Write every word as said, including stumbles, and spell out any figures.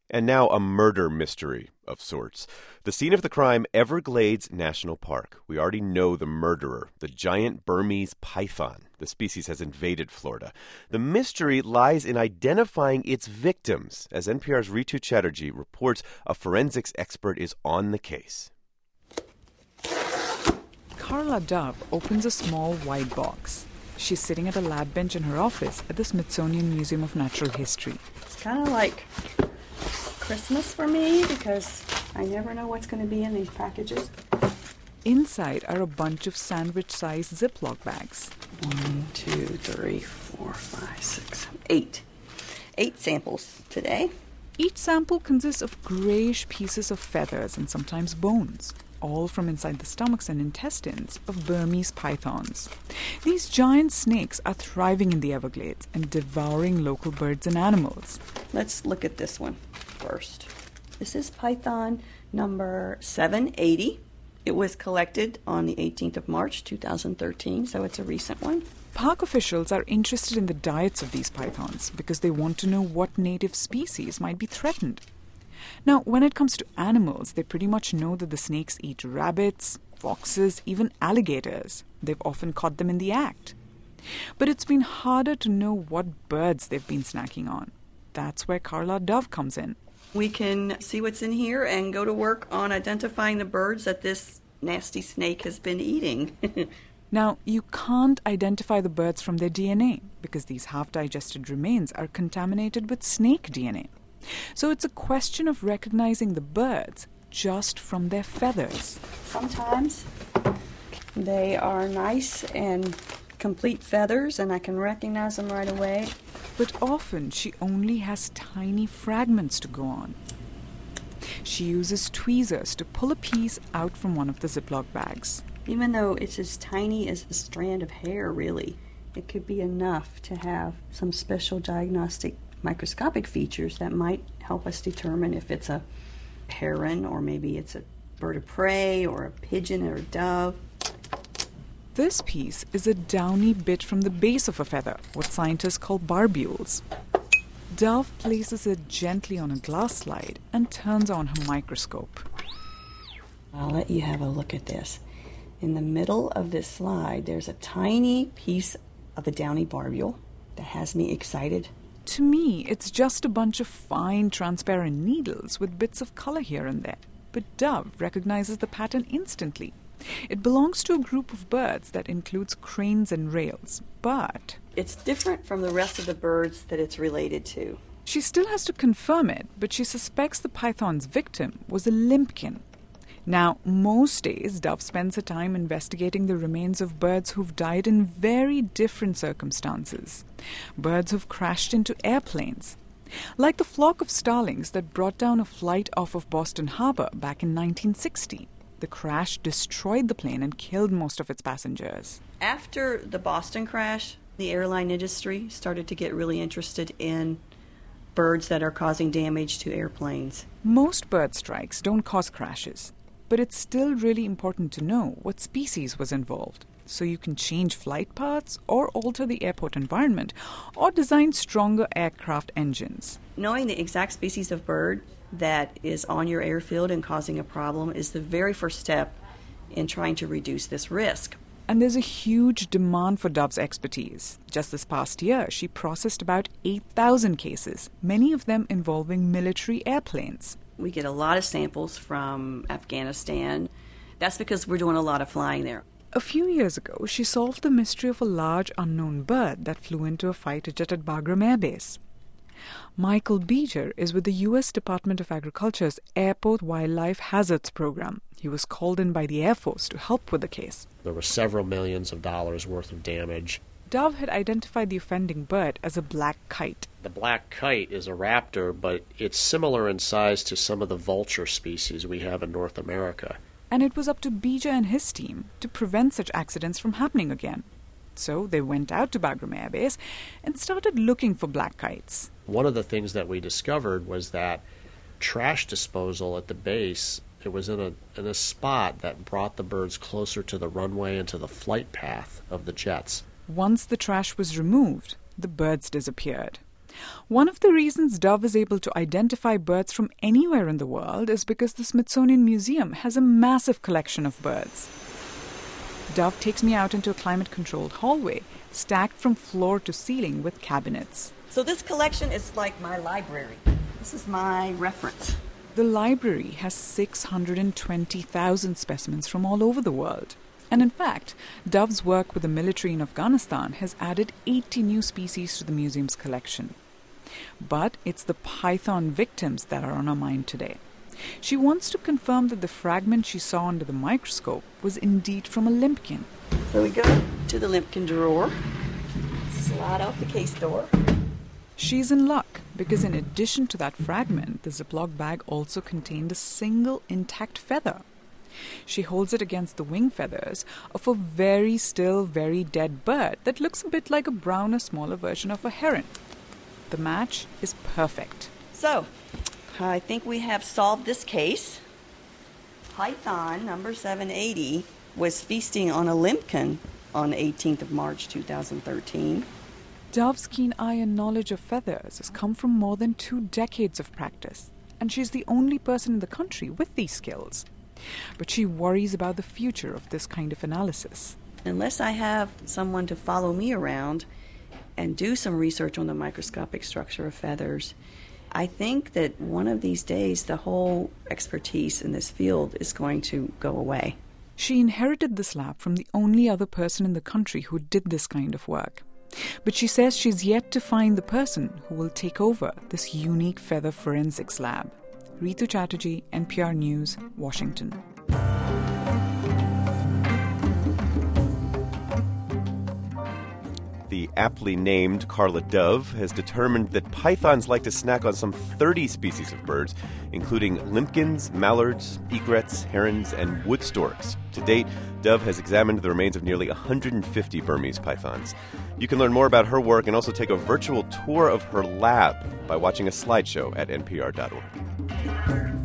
And now a murder mystery of sorts. The scene of the crime, Everglades National Park. We already know the murderer, the giant Burmese python. The species has invaded Florida. The mystery lies in identifying its victims. As N P R's Ritu Chatterjee reports, a forensics expert is on the case. Carla Dove opens a small white box. She's sitting at a lab bench in her office at the Smithsonian Museum of Natural History. It's kind of like Christmas for me because I never know what's going to be in these packages. Inside are a bunch of sandwich-sized Ziploc bags. One, two, three, four, five, six, eight. Eight samples today. Each sample consists of grayish pieces of feathers and sometimes bones, all from inside the stomachs and intestines of Burmese pythons. These giant snakes are thriving in the Everglades and devouring local birds and animals. Let's look at this one first. This is python number seven eighty. It was collected on the eighteenth of March, two thousand thirteen, so it's a recent one. Park officials are interested in the diets of these pythons because they want to know what native species might be threatened. Now, when it comes to animals, they pretty much know that the snakes eat rabbits, foxes, even alligators. They've often caught them in the act. But it's been harder to know what birds they've been snacking on. That's where Carla Dove comes in. We can see what's in here and go to work on identifying the birds that this nasty snake has been eating. Now, you can't identify the birds from their D N A because these half-digested remains are contaminated with snake D N A. So it's a question of recognizing the birds just from their feathers. Sometimes they are nice and complete feathers and I can recognize them right away. But often she only has tiny fragments to go on. She uses tweezers to pull a piece out from one of the Ziploc bags. Even though it's as tiny as a strand of hair, really, it could be enough to have some special diagnostic microscopic features that might help us determine if it's a heron or maybe it's a bird of prey or a pigeon or a dove. This piece is a downy bit from the base of a feather, what scientists call barbules. Dove places it gently on a glass slide and turns on her microscope. I'll let you have a look at this. In the middle of this slide, there's a tiny piece of a downy barbule that has me excited. To me, it's just a bunch of fine, transparent needles with bits of color here and there. But Dove recognizes the pattern instantly. It belongs to a group of birds that includes cranes and rails, but it's different from the rest of the birds that it's related to. She still has to confirm it, but she suspects the python's victim was a limpkin. Now, most days, Dove spends her time investigating the remains of birds who've died in very different circumstances. Birds who've crashed into airplanes, like the flock of starlings that brought down a flight off of Boston Harbor back in nineteen sixty. The crash destroyed the plane and killed most of its passengers. After the Boston crash, the airline industry started to get really interested in birds that are causing damage to airplanes. Most bird strikes don't cause crashes, but it's still really important to know what species was involved, so you can change flight paths or alter the airport environment or design stronger aircraft engines. Knowing the exact species of bird that is on your airfield and causing a problem is the very first step in trying to reduce this risk. And there's a huge demand for Dove's expertise. Just this past year, she processed about eight thousand cases, many of them involving military airplanes. We get a lot of samples from Afghanistan. That's because we're doing a lot of flying there. A few years ago, she solved the mystery of a large unknown bird that flew into a fighter jet at Bagram Air Base. Michael Beeger is with the U S Department of Agriculture's Airport Wildlife Hazards Program. He was called in by the Air Force to help with the case. There were several millions of dollars worth of damage. Dove had identified the offending bird as a black kite. The black kite is a raptor, but it's similar in size to some of the vulture species we have in North America. And it was up to Beeger and his team to prevent such accidents from happening again. So they went out to Bagram Air Base and started looking for black kites. One of the things that we discovered was that trash disposal at the base, it was in a in a spot that brought the birds closer to the runway and to the flight path of the jets. Once the trash was removed, the birds disappeared. One of the reasons Dove is able to identify birds from anywhere in the world is because the Smithsonian Museum has a massive collection of birds. Dove takes me out into a climate-controlled hallway, stacked from floor to ceiling with cabinets. So this collection is like my library. This is my reference. The library has six hundred twenty thousand specimens from all over the world. And in fact, Dove's work with the military in Afghanistan has added eighty new species to the museum's collection. But it's the python victims that are on our mind today. She wants to confirm that the fragment she saw under the microscope was indeed from a limpkin. So we go to the limpkin drawer, slide off the case door. She's in luck because in addition to that fragment, the Ziploc bag also contained a single intact feather. She holds it against the wing feathers of a very still, very dead bird that looks a bit like a browner, smaller version of a heron. The match is perfect. So, I think we have solved this case. Python number seven eighty was feasting on a limpkin on the eighteenth of March two thousand thirteen. Dove's keen eye and knowledge of feathers has come from more than two decades of practice, and she's the only person in the country with these skills. But she worries about the future of this kind of analysis. Unless I have someone to follow me around and do some research on the microscopic structure of feathers, I think that one of these days the whole expertise in this field is going to go away. She inherited this lab from the only other person in the country who did this kind of work. But she says she's yet to find the person who will take over this unique feather forensics lab. Ritu Chatterjee, N P R News, Washington. The aptly named Carla Dove has determined that pythons like to snack on some thirty species of birds, including limpkins, mallards, egrets, herons, and wood storks. To date, Dove has examined the remains of nearly one hundred fifty Burmese pythons. You can learn more about her work and also take a virtual tour of her lab by watching a slideshow at N P R dot org.